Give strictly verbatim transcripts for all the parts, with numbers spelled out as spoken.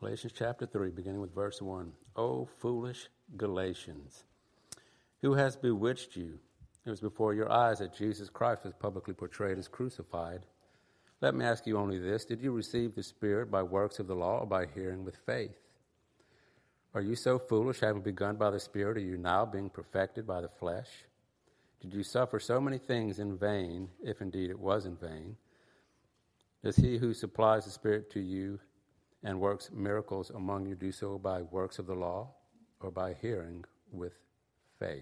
Galatians chapter three, beginning with verse one. O foolish Galatians, who has bewitched you? It was before your eyes that Jesus Christ was publicly portrayed as crucified. Let me ask you only this. Did you receive the Spirit by works of the law or by hearing with faith? Are you so foolish, having begun by the Spirit, are you now being perfected by the flesh? Did you suffer so many things in vain, if indeed it was in vain? Does he who supplies the Spirit to you and works miracles among you do so by works of the law or by hearing with faith?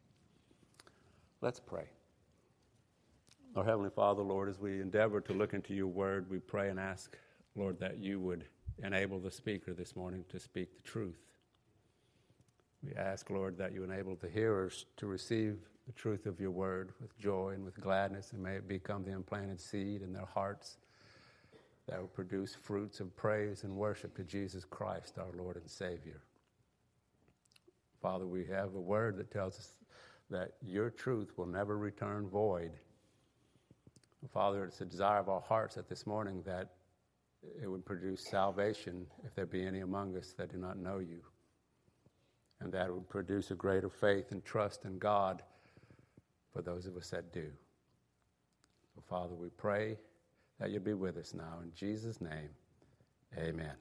Let's pray. Our Heavenly Father, Lord, as we endeavor to look into your word, we pray and ask, Lord, that you would enable the speaker this morning to speak the truth. We ask, Lord, that you enable the hearers to receive the truth of your word with joy and with gladness, and may it become the implanted seed in their hearts that will produce fruits of praise and worship to Jesus Christ, our Lord and Savior. Father, we have a word that tells us that your truth will never return void. Father, it's a desire of our hearts that this morning that it would produce salvation if there be any among us that do not know you, and that it would produce a greater faith and trust in God for those of us that do. So, Father, we pray that you'll be with us now. In Jesus' name, amen.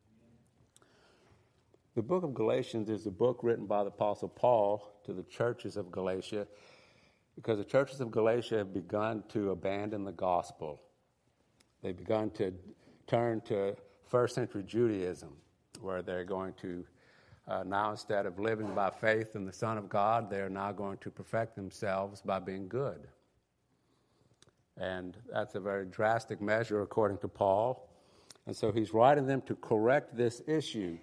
The book of Galatians is a book written by the Apostle Paul to the churches of Galatia, because the churches of Galatia have begun to abandon the gospel. They've begun to turn to first century Judaism, where they're going to uh, now, instead of living by faith in the Son of God, they're now going to perfect themselves by being good. And that's a very drastic measure according to Paul. And so he's writing them to correct this issue.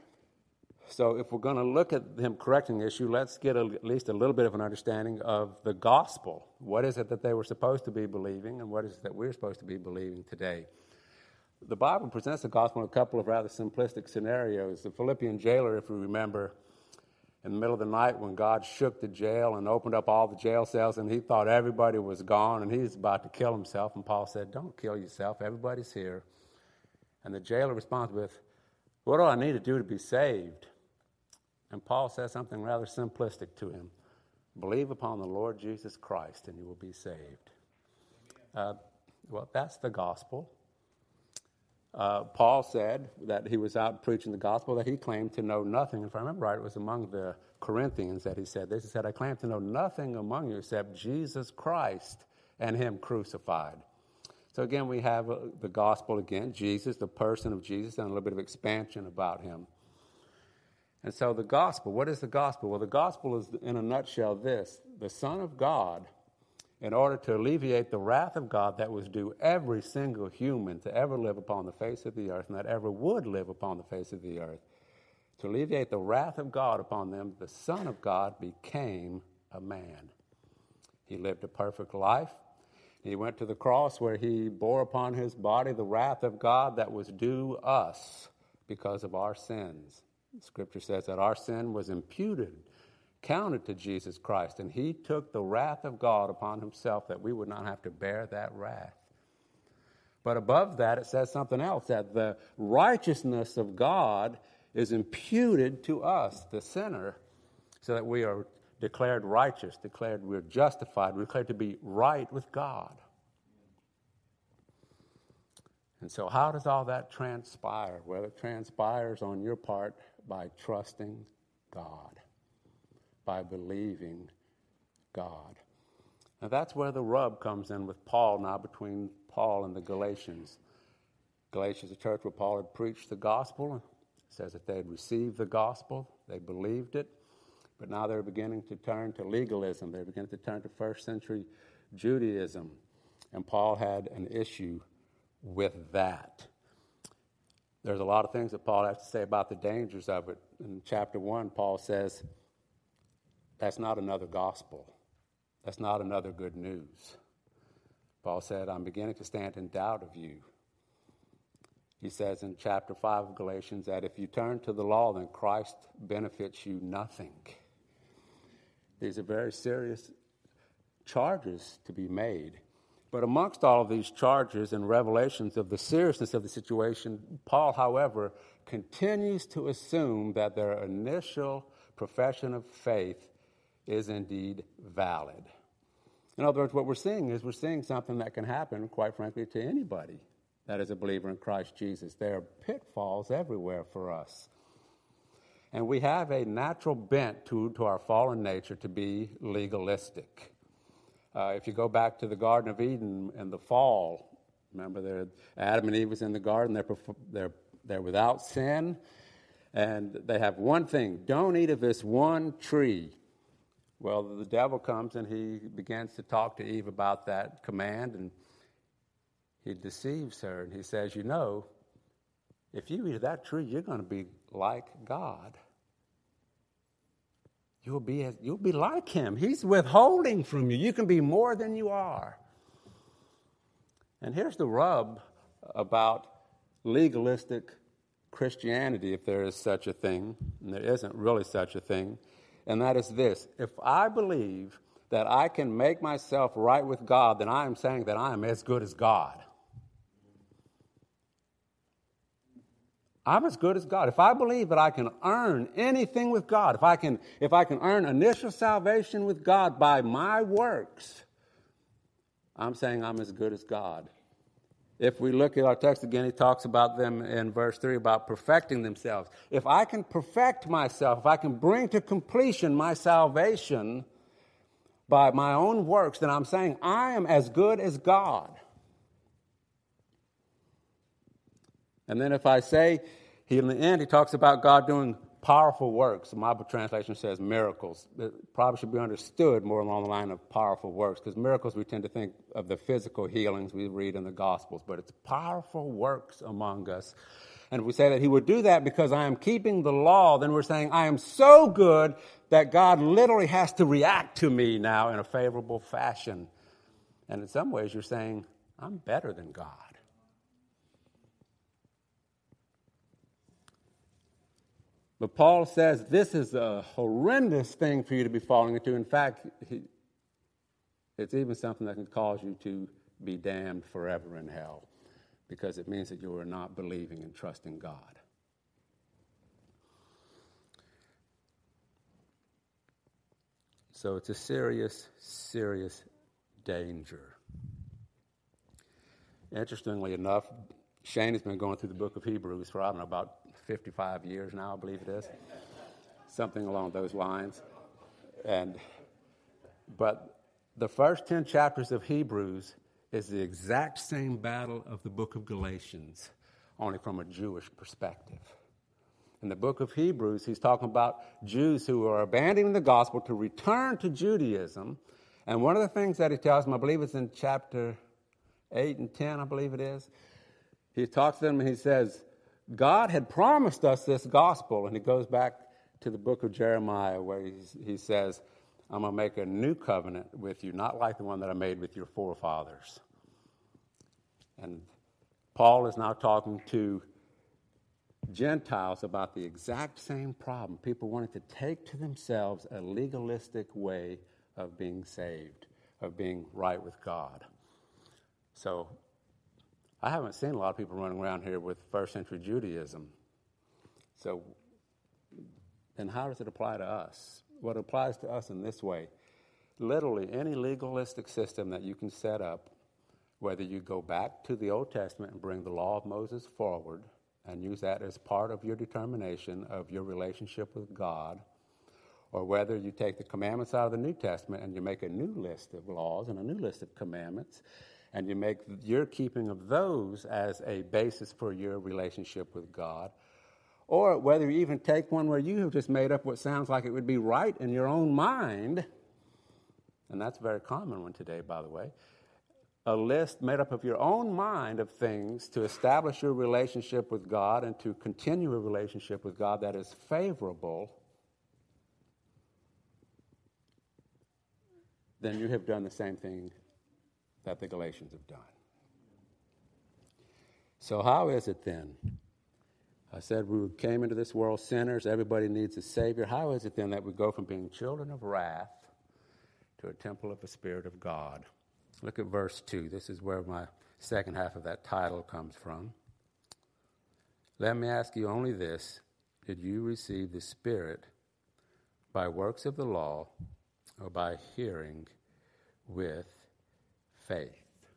So if we're going to look at him correcting the issue, let's get a, at least a little bit of an understanding of the gospel. What is it that they were supposed to be believing, and what is it that we're supposed to be believing today? The Bible presents the gospel in a couple of rather simplistic scenarios. The Philippian jailer, if you remember, in the middle of the night when God shook the jail and opened up all the jail cells, and he thought everybody was gone and he was about to kill himself, and Paul said, "Don't kill yourself, everybody's here." And the jailer responds with, "What do I need to do to be saved?" And Paul says something rather simplistic to him. "Believe upon the Lord Jesus Christ and you will be saved." Uh, well, that's the gospel. Uh, Paul said that he was out preaching the gospel, that he claimed to know nothing. If I remember right, it was among the Corinthians that he said this. He said, "I claim to know nothing among you except Jesus Christ and him crucified." So again, we have uh, the gospel again, Jesus, the person of Jesus, and a little bit of expansion about him. And so the gospel, what is the gospel? Well, the gospel is, in a nutshell, this: the Son of God, in order to alleviate the wrath of God that was due every single human to ever live upon the face of the earth, and that ever would live upon the face of the earth, to alleviate the wrath of God upon them, the Son of God became a man. He lived a perfect life. He went to the cross where he bore upon his body the wrath of God that was due us because of our sins. Scripture says that our sin was imputed, counted to Jesus Christ, and he took the wrath of God upon himself that we would not have to bear that wrath. But above that, it says something else, that the righteousness of God is imputed to us, the sinner, so that we are declared righteous, declared we're justified, we're declared to be right with God. And so how does all that transpire? Well, it transpires on your part by trusting God, by believing God. Now that's where the rub comes in with Paul now, between Paul and the Galatians. Galatians, a church where Paul had preached the gospel. It says that they had received the gospel, they believed it, but now they're beginning to turn to legalism. They're beginning to turn to first century Judaism. And Paul had an issue with that. There's a lot of things that Paul has to say about the dangers of it. In chapter one, Paul says, that's not another gospel. That's not another good news. Paul said, I'm beginning to stand in doubt of you. He says in chapter five of Galatians that if you turn to the law, then Christ benefits you nothing. These are very serious charges to be made. But amongst all of these charges and revelations of the seriousness of the situation, Paul, however, continues to assume that their initial profession of faith is indeed valid. In other words, what we're seeing is we're seeing something that can happen, quite frankly, to anybody that is a believer in Christ Jesus. There are pitfalls everywhere for us. And we have a natural bent to, to our fallen nature to be legalistic. Uh, if you go back to the Garden of Eden in the fall, remember there, Adam and Eve was in the garden, they're, they're, they're without sin, and they have one thing, don't eat of this one tree. Well, the devil comes and he begins to talk to Eve about that command, and he deceives her, and he says, you know, if you eat of that tree, you're going to be like God. You'll be, as, you'll be like him. He's withholding from you. You can be more than you are. And here's the rub about legalistic Christianity, if there is such a thing, and there isn't really such a thing, and that is this. If I believe that I can make myself right with God, then I am saying that I am as good as God. I'm as good as God. If I believe that I can earn anything with God, if I can, if I can earn initial salvation with God by my works, I'm saying I'm as good as God. If we look at our text again, he talks about them in verse three, about perfecting themselves. If I can perfect myself, if I can bring to completion my salvation by my own works, then I'm saying I am as good as God. And then if I say, he, in the end, he talks about God doing powerful works. My translation says miracles. It probably should be understood more along the line of powerful works, because miracles we tend to think of the physical healings we read in the Gospels, but it's powerful works among us. And if we say that he would do that because I am keeping the law, then we're saying I am so good that God literally has to react to me now in a favorable fashion. And in some ways you're saying, I'm better than God. But Paul says this is a horrendous thing for you to be falling into. In fact, he, it's even something that can cause you to be damned forever in hell, because it means that you are not believing and trusting God. So it's a serious, serious danger. Interestingly enough, Shane has been going through the book of Hebrews for, I don't know, about fifty-five years now, I believe it is. Something along those lines. And but the first ten chapters of Hebrews is the exact same battle of the book of Galatians, only from a Jewish perspective. In the book of Hebrews, he's talking about Jews who are abandoning the gospel to return to Judaism. And one of the things that he tells them, I believe it's in chapter eight and ten, I believe it is, he talks to them and he says, God had promised us this gospel. And he goes back to the book of Jeremiah where he's, he says, I'm going to make a new covenant with you, not like the one that I made with your forefathers. And Paul is now talking to Gentiles about the exact same problem. People wanting to take to themselves a legalistic way of being saved, of being right with God. So I haven't seen a lot of people running around here with first century Judaism. So then how does it apply to us? Well, it applies to us in this way. Literally, any legalistic system that you can set up, whether you go back to the Old Testament and bring the law of Moses forward and use that as part of your determination of your relationship with God, or whether you take the commandments out of the New Testament and you make a new list of laws and a new list of commandments, and you make your keeping of those as a basis for your relationship with God, or whether you even take one where you have just made up what sounds like it would be right in your own mind, and that's a very common one today, by the way, a list made up of your own mind of things to establish your relationship with God and to continue a relationship with God that is favorable, then you have done the same thing that the Galatians have done. So how is it then? I said we came into this world sinners. Everybody needs a Savior. How is it then that we go from being children of wrath to a temple of the Spirit of God? Look at verse two. This is where my second half of that title comes from. Let me ask you only this: did you receive the Spirit by works of the law or by hearing with faith?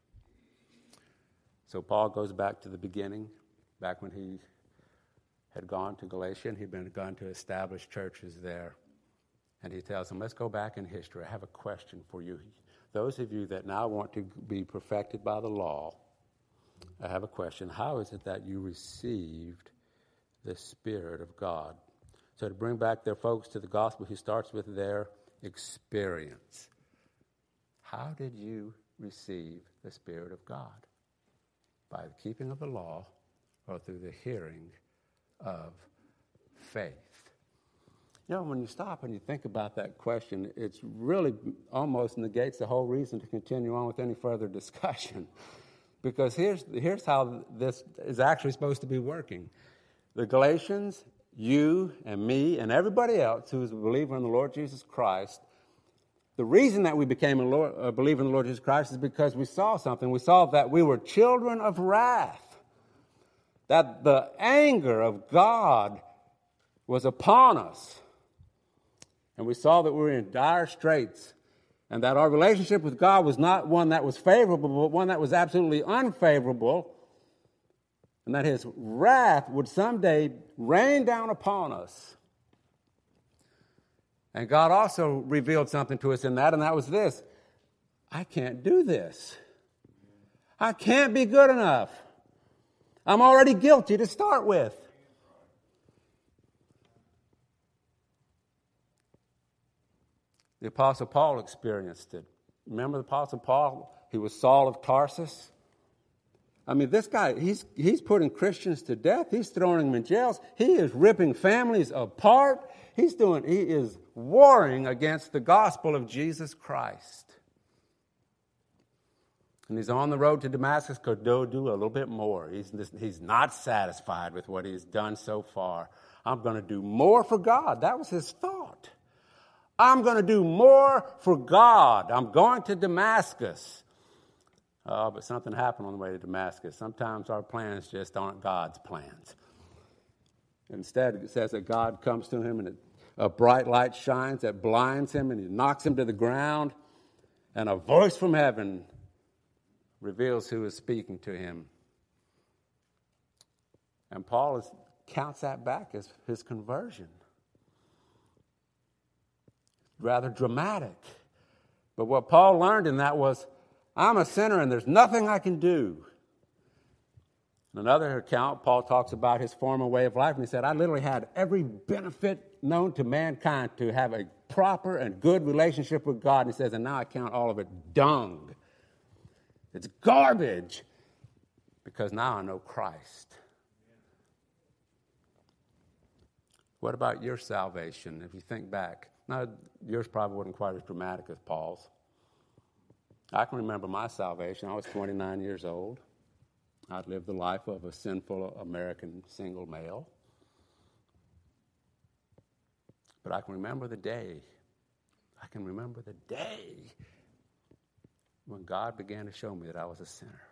So Paul goes back to the beginning, back when he had gone to Galatia, and he'd been gone to establish churches there. And he tells them, let's go back in history. I have a question for you. Those of you that now want to be perfected by the law, I have a question. How is it that you received the Spirit of God? So to bring back their folks to the gospel, he starts with their experience. How did you receive the Spirit of God? By the keeping of the law or through the hearing of faith? You know, when you stop and you think about that question, it really almost negates the whole reason to continue on with any further discussion. Because here's, here's how this is actually supposed to be working. The Galatians, you and me and everybody else who is a believer in the Lord Jesus Christ, the reason that we became a, Lord, a believer in the Lord Jesus Christ is because we saw something. We saw that we were children of wrath, that the anger of God was upon us. And we saw that we were in dire straits, and that our relationship with God was not one that was favorable, but one that was absolutely unfavorable, and that his wrath would someday rain down upon us. And God also revealed something to us in that, and that was this: I can't do this. I can't be good enough. I'm already guilty to start with. The Apostle Paul experienced it. Remember the Apostle Paul? He was Saul of Tarsus. I mean, this guy, he's, he's putting Christians to death. He's throwing them in jails. He is ripping families apart. He's doing, he is warring against the gospel of Jesus Christ. And he's on the road to Damascus to do, do a little bit more. He's, he's not satisfied with what he's done so far. I'm going to do more for God. That was his thought. I'm going to do more for God. I'm going to Damascus. Uh, but something happened on the way to Damascus. Sometimes our plans just aren't God's plans. Instead, it says that God comes to him and it, a bright light shines that blinds him and he knocks him to the ground. And a voice from heaven reveals who is speaking to him. And Paul is, counts that back as his conversion. Rather dramatic. But what Paul learned in that was, I'm a sinner and there's nothing I can do. In another account, Paul talks about his former way of life, and he said, I literally had every benefit known to mankind to have a proper and good relationship with God. And he says, and now I count all of it dung. It's garbage, because now I know Christ. What about your salvation? If you think back, now yours probably wasn't quite as dramatic as Paul's. I can remember my salvation. I was twenty-nine years old. I'd lived the life of a sinful American single male. But I can remember the day. I can remember the day when God began to show me that I was a sinner.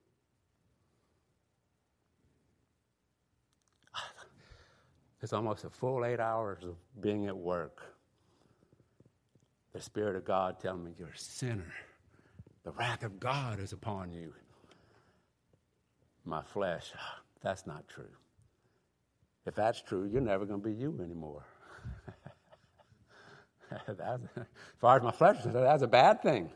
It's almost a full eight hours of being at work. The Spirit of God telling me, you're a sinner. The wrath of God is upon you. My flesh, that's not true. If that's true, you're never going to be you anymore. That's, as far as my flesh is concerned, that's a bad thing.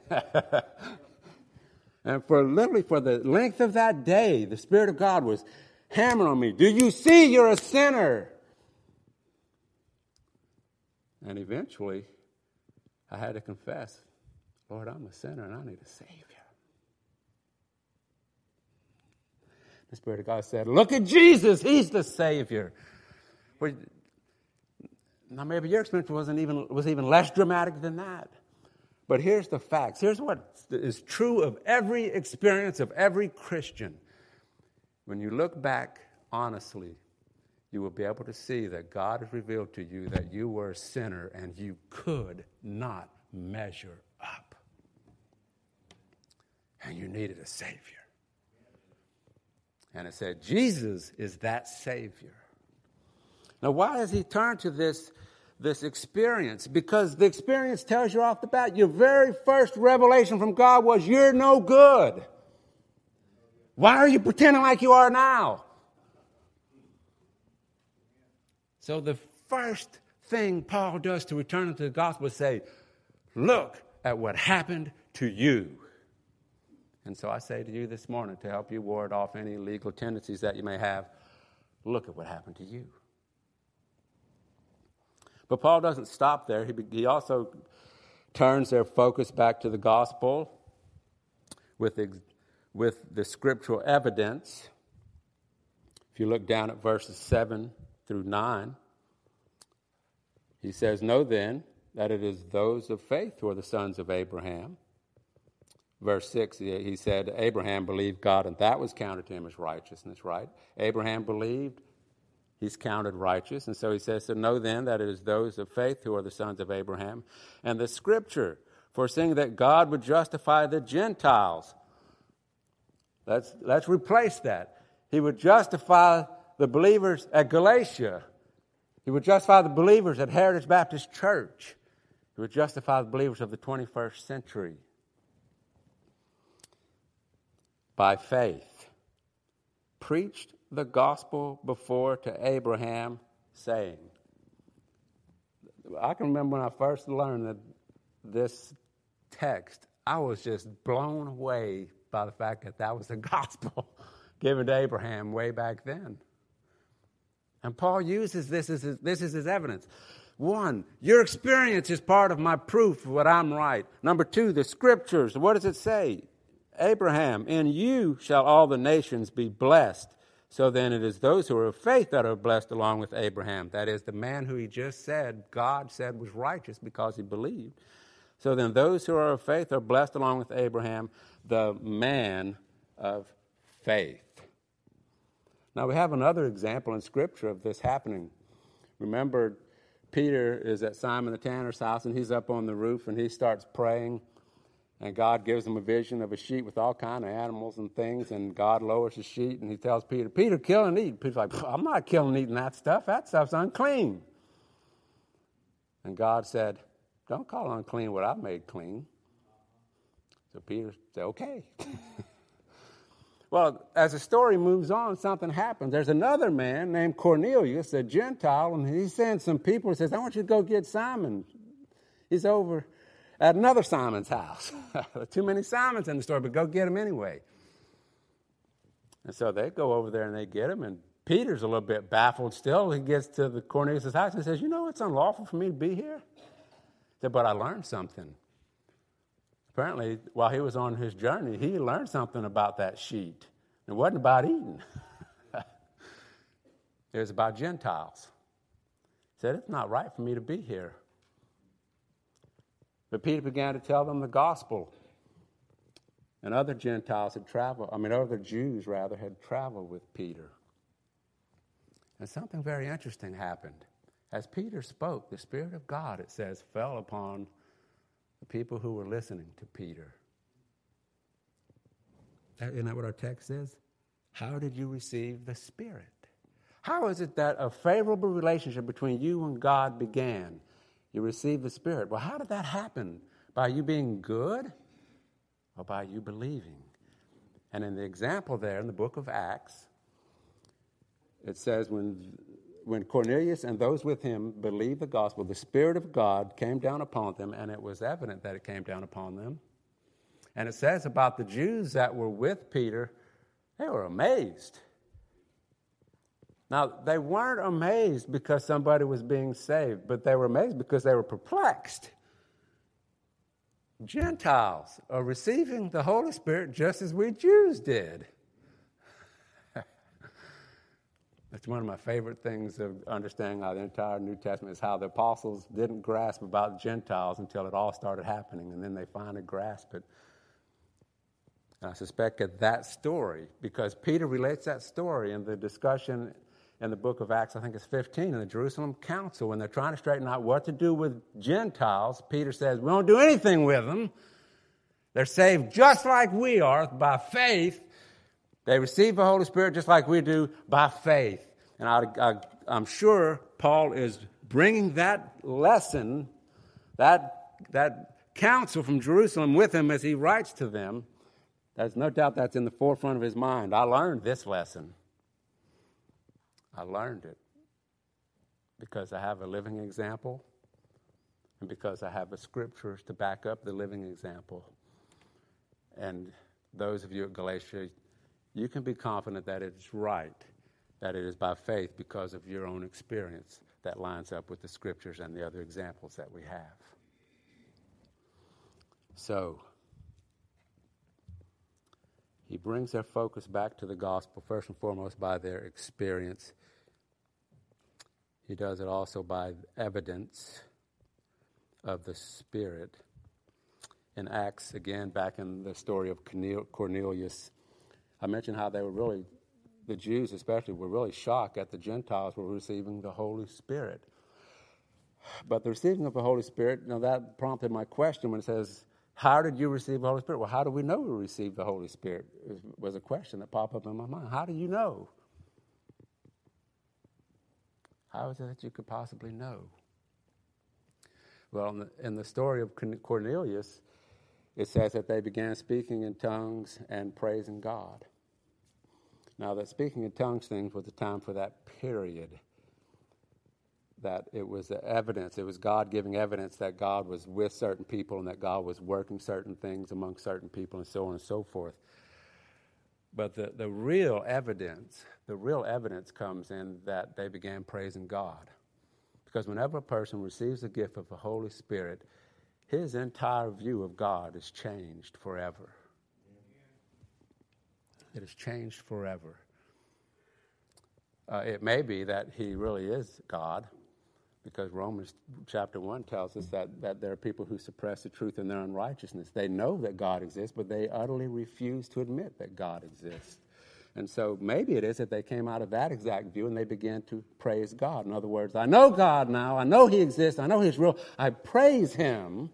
And for literally for the length of that day, the Spirit of God was hammering on me. Do you see you're a sinner? And eventually, I had to confess, Lord, I'm a sinner and I need a Savior. The Spirit of God said, look at Jesus, He's the Savior. Well, now maybe your experience wasn't even was even less dramatic than that. But here's the facts. Here's what is true of every experience of every Christian. When you look back honestly, you will be able to see that God has revealed to you that you were a sinner and you could not measure up. and you needed a Savior. And it said, Jesus is that Savior. Now, why does he turn to this, this experience? Because the experience tells you off the bat, your very first revelation from God was, you're no good. Why are you pretending like you are now? So the first thing Paul does to return to the gospel is say, look at what happened to you. And so I say to you this morning, to help you ward off any legal tendencies that you may have, look at what happened to you. But Paul doesn't stop there. He, he also turns their focus back to the gospel with, with the scriptural evidence. If you look down at verses seven through nine, he says, know then that it is those of faith who are the sons of Abraham. Verse six, he said, Abraham believed God, and that was counted to him as righteousness, right? Abraham believed, he's counted righteous. And so he says, so know then that it is those of faith who are the sons of Abraham. And the scripture, foreseeing that God would justify the Gentiles. Let's, let's replace that. He would justify the believers at Galatia. He would justify the believers at Heritage Baptist Church. He would justify the believers of the twenty-first century. By faith, preached the gospel before to Abraham, saying. I can remember when I first learned that this text, I was just blown away by the fact that that was the gospel given to Abraham way back then. And Paul uses this as his, this is his evidence. One, your experience is part of my proof of what I'm right. Number two, the scriptures. What does it say? Abraham, in you shall all the nations be blessed. So then it is those who are of faith that are blessed along with Abraham. That is, the man who he just said, God said was righteous because he believed. So then those who are of faith are blessed along with Abraham, the man of faith. Now we have another example in Scripture of this happening. Remember, Peter is at Simon the tanner's house, and he's up on the roof, and he starts praying. And God gives him a vision of a sheet with all kind of animals and things, and God lowers the sheet, and he tells Peter, Peter, kill and eat. Peter's like, I'm not killing and eating that stuff. That stuff's unclean. And God said, don't call unclean what I've made clean. So Peter said, okay. Well, as the story moves on, something happens. There's another man named Cornelius, a Gentile, and he sends some people and says, I want you to go get Simon. He's over at another Simon's house. Too many Simons in the story, but go get him anyway. And so they go over there and they get him, and Peter's a little bit baffled still. He gets to the Cornelius' house and says, you know, it's unlawful for me to be here. He said, but I learned something. Apparently, while he was on his journey, he learned something about that sheet. It wasn't about eating. It was about Gentiles. He said, it's not right for me to be here. But Peter began to tell them the gospel. And other Gentiles had traveled, I mean, other Jews, rather, had traveled with Peter. And something very interesting happened. As Peter spoke, the Spirit of God, it says, fell upon the people who were listening to Peter. Isn't that what our text says? How did you receive the Spirit? How is it that a favorable relationship between you and God began? You received the Spirit. Well, how did that happen? By you being good or by you believing? And in the example there in the book of Acts, it says when, when Cornelius and those with him believed the gospel, the Spirit of God came down upon them, and it was evident that it came down upon them. And it says about the Jews that were with Peter, they were amazed. Now, they weren't amazed because somebody was being saved, but they were amazed because they were perplexed. Gentiles are receiving the Holy Spirit just as we Jews did. That's one of my favorite things of understanding how the entire New Testament is how the apostles didn't grasp about Gentiles until it all started happening, and then they finally grasped it. And I suspect at that story, because Peter relates that story in the discussion in the book of Acts, I think it's fifteen, in the Jerusalem Council, when they're trying to straighten out what to do with Gentiles, Peter says, we don't do anything with them They're saved just like we are by faith. They receive the Holy Spirit just like we do by faith. And I, I, I'm sure Paul is bringing that lesson, that, that counsel from Jerusalem with him as he writes to them. There's no doubt that's in the forefront of his mind. I learned this lesson. I learned it because I have a living example and because I have the scriptures to back up the living example. And those of you at Galatia, you can be confident that it's right, that it is by faith because of your own experience that lines up with the scriptures and the other examples that we have. So, he brings their focus back to the gospel, first and foremost by their experience. He does it also by evidence of the Spirit. In Acts, again, back in the story of Cornelius, I mentioned how they were really, the Jews especially, were really shocked that the Gentiles were receiving the Holy Spirit. But the receiving of the Holy Spirit, you know, that prompted my question when it says, how did you receive the Holy Spirit? Well, how do we know we received the Holy Spirit? It was a question that popped up in my mind. How do you know? How is it that you could possibly know? Well, in the, in the story of Cornelius, it says that they began speaking in tongues and praising God. Now, that speaking in tongues thing was the time for that period. That it was the evidence, it was God giving evidence that God was with certain people and that God was working certain things among certain people and so on and so forth. But the, the real evidence, the real evidence comes in that they began praising God. Because whenever a person receives the gift of the Holy Spirit, his entire view of God is changed forever. It is changed forever. Uh, it may be that he really is God, because Romans chapter one tells us that, that there are people who suppress the truth in their unrighteousness. They know that God exists, but they utterly refuse to admit that God exists. And so maybe it is that they came out of that exact view and they began to praise God. In other words, I know God now. I know he exists. I know he's real. I praise him.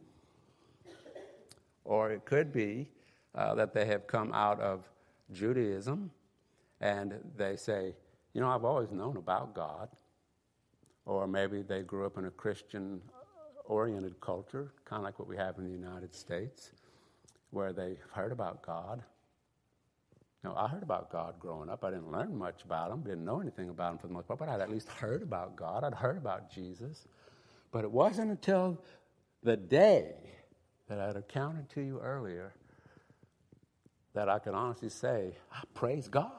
Or it could be uh, that they have come out of Judaism and they say, you know, I've always known about God. Or maybe they grew up in a Christian-oriented culture, kind of like what we have in the United States, where they've heard about God. Now, I heard about God growing up. I didn't learn much about him, didn't know anything about him for the most part, but I'd at least heard about God. I'd heard about Jesus. But it wasn't until the day that I'd accounted to you earlier that I could honestly say, I praise God.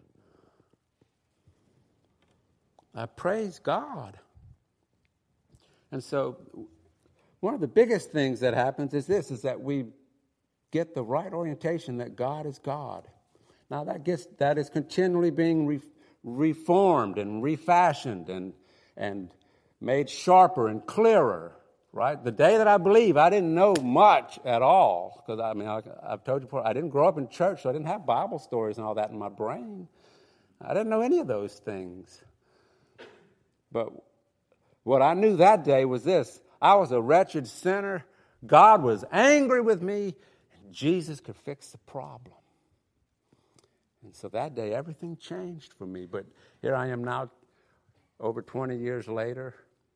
I praise God. And so one of the biggest things that happens is this, is that we get the right orientation that God is God. Now that gets that is continually being re, reformed and refashioned and and made sharper and clearer, right? The day that I believe, I didn't know much at all, because I mean, I, I've told you before, I didn't grow up in church, so I didn't have Bible stories and all that in my brain. I didn't know any of those things. But what I knew that day was this. I was a wretched sinner. God was angry with me, and Jesus could fix the problem. And so that day, everything changed for me. But here I am now, over twenty years later.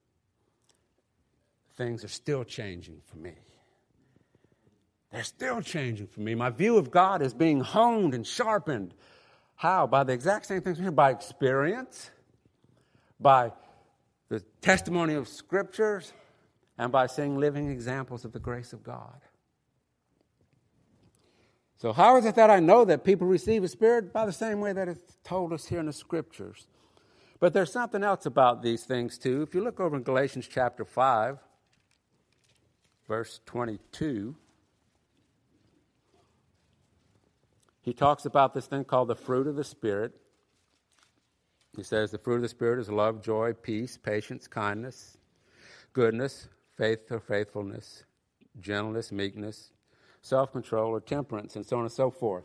Things are still changing for me. They're still changing for me. My view of God is being honed and sharpened. How? By the exact same things here. By experience, by the testimony of scriptures, and by seeing living examples of the grace of God. So how is it that I know that people receive the Spirit? By the same way that it's told us here in the scriptures. But there's something else about these things too. If you look over in Galatians chapter five, verse twenty-two, he talks about this thing called the fruit of the Spirit. He says the fruit of the Spirit is love, joy, peace, patience, kindness, goodness, faith or faithfulness, gentleness, meekness, self-control or temperance, and so on and so forth.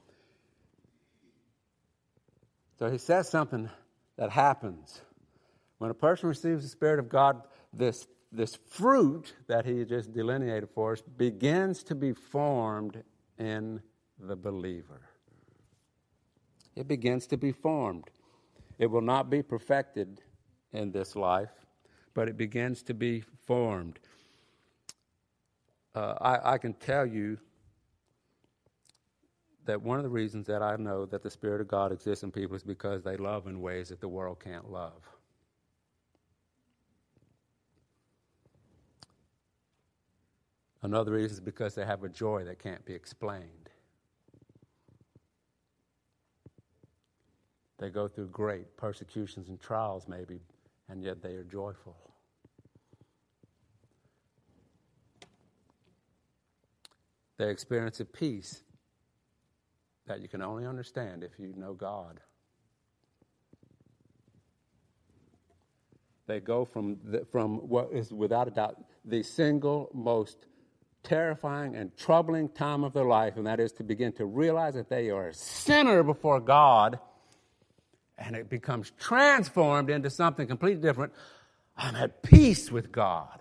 So he says something that happens. When a person receives the Spirit of God, this this fruit that he just delineated for us begins to be formed in the believer. It begins to be formed. It will not be perfected in this life, but it begins to be formed. Uh, I, I can tell you that one of the reasons that I know that the Spirit of God exists in people is because they love in ways that the world can't love. Another reason is because they have a joy that can't be explained. They go through great persecutions and trials maybe, and yet they are joyful. They experience a peace that you can only understand if you know God. They go from the, from what is without a doubt the single most terrifying and troubling time of their life, and that is to begin to realize that they are a sinner before God, and it becomes transformed into something completely different. I'm at peace with God.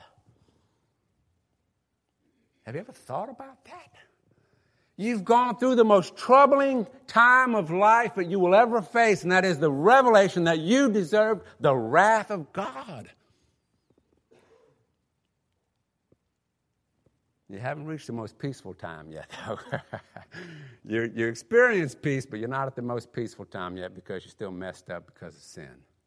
Have you ever thought about that? You've gone through the most troubling time of life that you will ever face, and that is the revelation that you deserve the wrath of God. You haven't reached the most peaceful time yet, though. you you experience peace, but you're not at the most peaceful time yet because you're still messed up because of sin.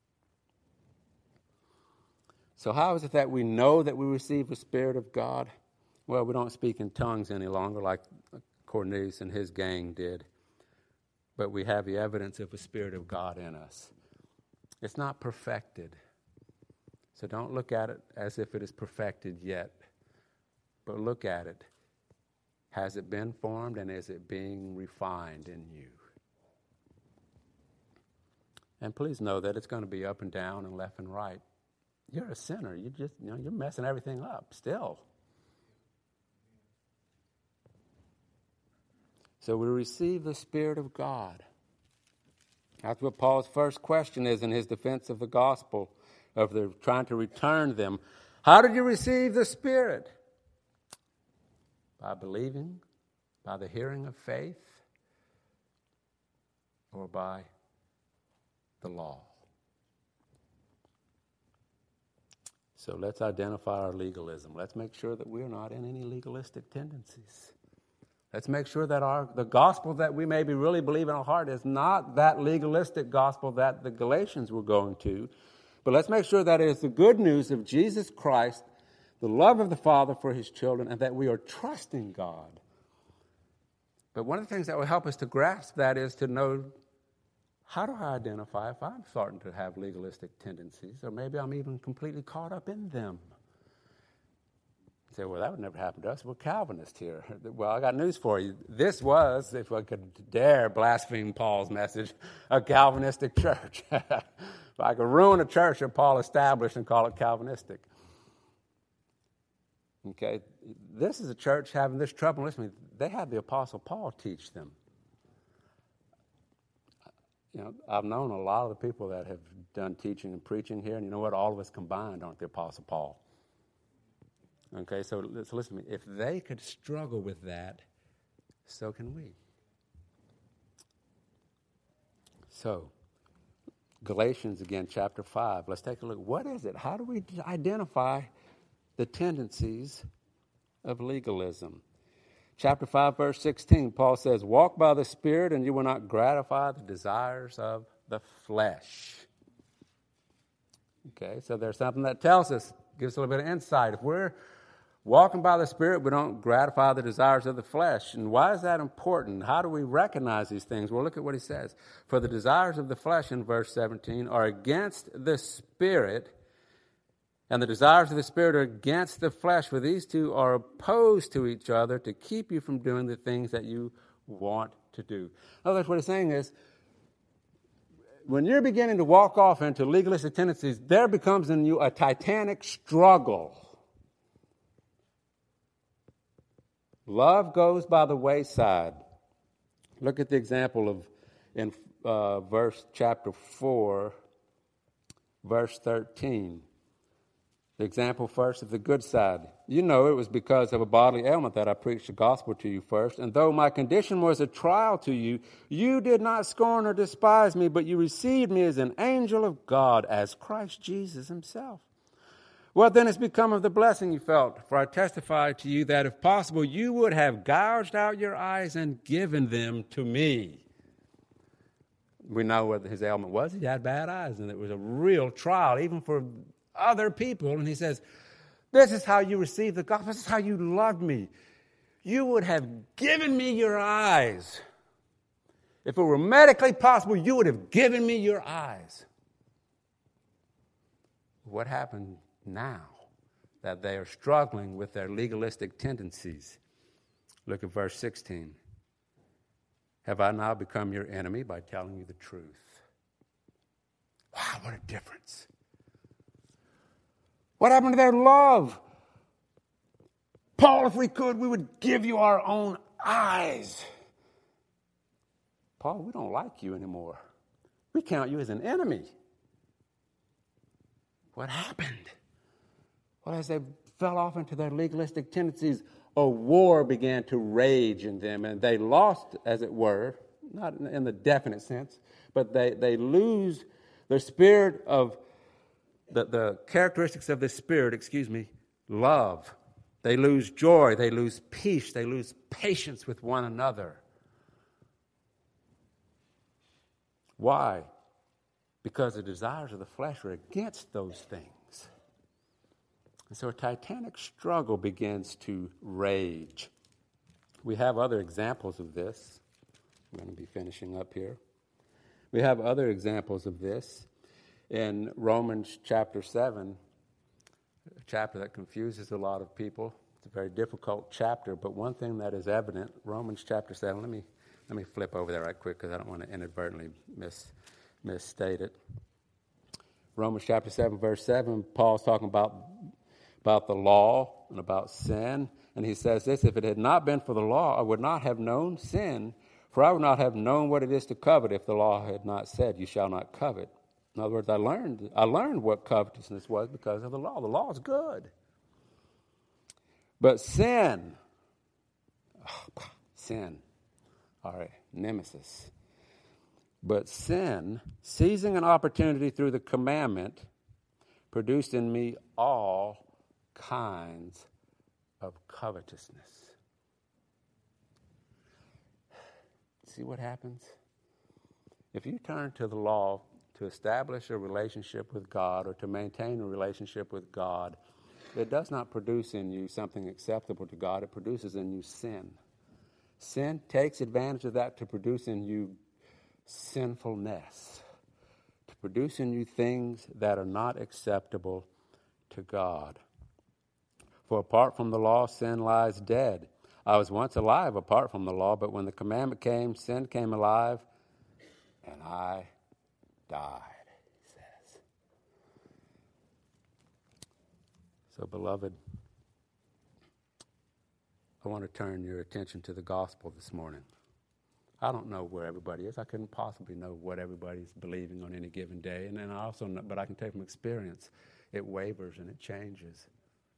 So how is it that we know that we receive the Spirit of God? Well, we don't speak in tongues any longer like Cornelius and his gang did, but we have the evidence of the Spirit of God in us. It's not perfected, so don't look at it as if it is perfected yet. But look at it. Has it been formed, and is it being refined in you? And please know that it's going to be up and down and left and right. You're a sinner. You just, you know, you're messing everything up still. So we receive the Spirit of God. That's what Paul's first question is in his defense of the gospel, of the trying to return them. How did you receive the Spirit? By believing, by the hearing of faith, or by the law. So let's identify our legalism. Let's make sure that we're not in any legalistic tendencies. Let's make sure that our the gospel that we maybe really believe in our heart is not that legalistic gospel that the Galatians were going to, but let's make sure that it is the good news of Jesus Christ, the love of the Father for his children, and that we are trusting God. But one of the things that will help us to grasp that is to know, how do I identify if I'm starting to have legalistic tendencies, or maybe I'm even completely caught up in them? You say, well, that would never happen to us. We're Calvinists here. Well, I got news for you. This was, if I could dare blaspheme Paul's message, a Calvinistic church. If I could ruin a church that Paul established and call it Calvinistic. Okay, this is a church having this trouble. Listen to me, they had the Apostle Paul teach them. You know, I've known a lot of the people that have done teaching and preaching here, and you know what? All of us combined aren't the Apostle Paul. Okay, so, so listen to me. If they could struggle with that, so can we. So, Galatians again, chapter five. Let's take a look. What is it? How do we identify the tendencies of legalism? Chapter five, verse sixteen, Paul says, walk by the Spirit, and you will not gratify the desires of the flesh. Okay, so there's something that tells us, gives us a little bit of insight. If we're walking by the Spirit, we don't gratify the desires of the flesh. And why is that important? How do we recognize these things? Well, look at what he says. For the desires of the flesh, in verse seventeen, are against the Spirit, and the desires of the Spirit are against the flesh, for these two are opposed to each other to keep you from doing the things that you want to do. In other words, what he's saying is, when you're beginning to walk off into legalistic tendencies, there becomes in you a titanic struggle. Love goes by the wayside. Look at the example of in uh, verse chapter four, verse thirteen. The example first of the good side. You know it was because of a bodily ailment that I preached the gospel to you first. And though my condition was a trial to you, you did not scorn or despise me, but you received me as an angel of God, as Christ Jesus himself. What then has become of the blessing you felt? For I testify to you that if possible, you would have gouged out your eyes and given them to me. We know what his ailment was. He had bad eyes, and it was a real trial, even for other people. And he says, this is how you received the gospel. This is how you loved me. You would have given me your eyes. If it were medically possible, you would have given me your eyes. What happened now that they are struggling with their legalistic tendencies? Look at verse sixteen. Have I now become your enemy by telling you the truth? Wow, what a difference. What happened to their love? Paul, if we could, we would give you our own eyes. Paul, we don't like you anymore. We count you as an enemy. What happened? Well, as they fell off into their legalistic tendencies, a war began to rage in them, and they lost, as it were, not in the definite sense, but they, they lose the spirit of The, the characteristics of the Spirit, excuse me, love. They lose joy. They lose peace. They lose patience with one another. Why? Because the desires of the flesh are against those things. And so a titanic struggle begins to rage. We have other examples of this. I'm going to be finishing up here. We have other examples of this. In Romans chapter seven, a chapter that confuses a lot of people. It's a very difficult chapter, but one thing that is evident, Romans chapter seven, let me let me flip over there right quick because I don't want to inadvertently mis, misstate it. Romans chapter seven, verse seven, Paul's talking about, about the law and about sin, and he says this, if it had not been for the law, I would not have known sin, for I would not have known what it is to covet if the law had not said, you shall not covet. In other words, I learned I learned what covetousness was because of the law. The law is good. But sin, oh, sin, our nemesis. But sin, seizing an opportunity through the commandment, produced in me all kinds of covetousness. See what happens? If you turn to the law to establish a relationship with God or to maintain a relationship with God, it does not produce in you something acceptable to God. It produces in you sin. Sin takes advantage of that to produce in you sinfulness, to produce in you things that are not acceptable to God. For apart from the law, sin lies dead. I was once alive apart from the law, but when the commandment came, sin came alive, and I died, he says. So, beloved, I want to turn your attention to the gospel this morning. I don't know where everybody is. I couldn't possibly know what everybody's believing on any given day. And then I also know, but I can tell from experience, it wavers and it changes.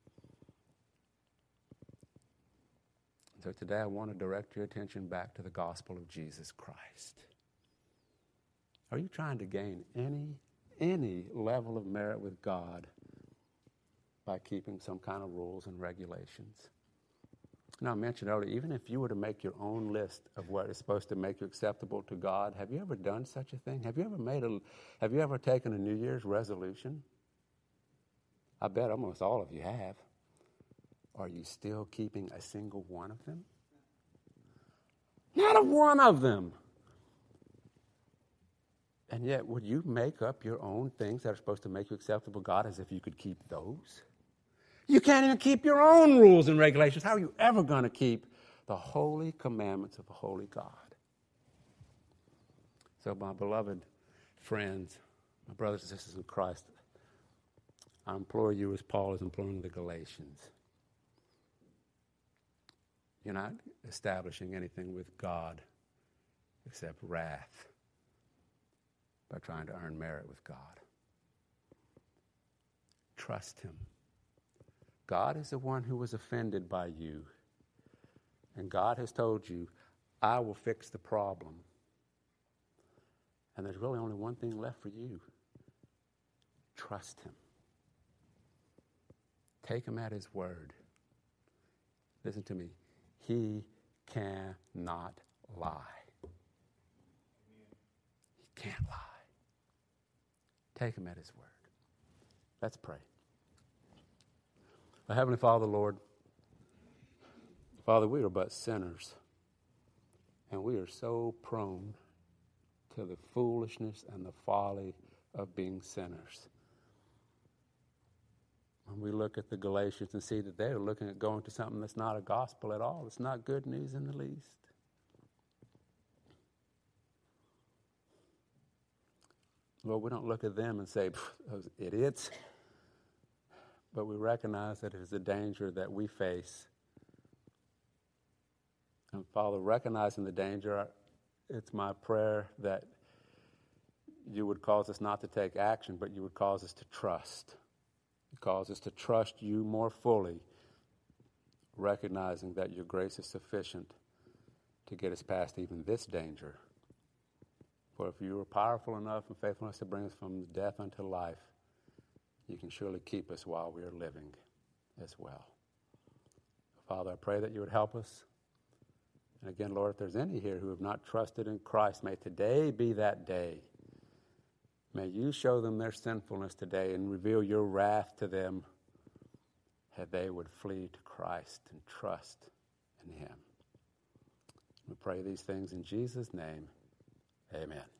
So today I want to direct your attention back to the gospel of Jesus Christ. Are you trying to gain any, any level of merit with God by keeping some kind of rules and regulations? Now, I mentioned earlier, even if you were to make your own list of what is supposed to make you acceptable to God, have you ever done such a thing? Have you ever made a, have you ever taken a New Year's resolution? I bet almost all of you have. Are you still keeping a single one of them? Not a one of them. And yet, would you make up your own things that are supposed to make you acceptable to God as if you could keep those? You can't even keep your own rules and regulations. How are you ever going to keep the holy commandments of a holy God? So, my beloved friends, my brothers and sisters in Christ, I implore you as Paul is imploring the Galatians. You're not establishing anything with God except wrath by trying to earn merit with God. Trust him. God is the one who was offended by you. And God has told you, I will fix the problem. And there's really only one thing left for you. Trust him. Take him at his word. Listen to me. He cannot lie. He can't lie. Take him at his word. Let's pray. Our Heavenly Father, Lord, Father, we are but sinners, and we are so prone to the foolishness and the folly of being sinners. When we look at the Galatians and see that they're looking at going to something that's not a gospel at all, it's not good news in the least. Lord, we don't look at them and say, those idiots. But we recognize that it is a danger that we face. And Father, recognizing the danger, it's my prayer that you would cause us not to take action, but you would cause us to trust. You cause us to trust you more fully, recognizing that your grace is sufficient to get us past even this danger. For if you are powerful enough and faithful enough to bring us from death unto life, you can surely keep us while we are living as well. Father, I pray that you would help us. And again, Lord, if there's any here who have not trusted in Christ, may today be that day. May you show them their sinfulness today and reveal your wrath to them, that they would flee to Christ and trust in him. We pray these things in Jesus' name. Amen.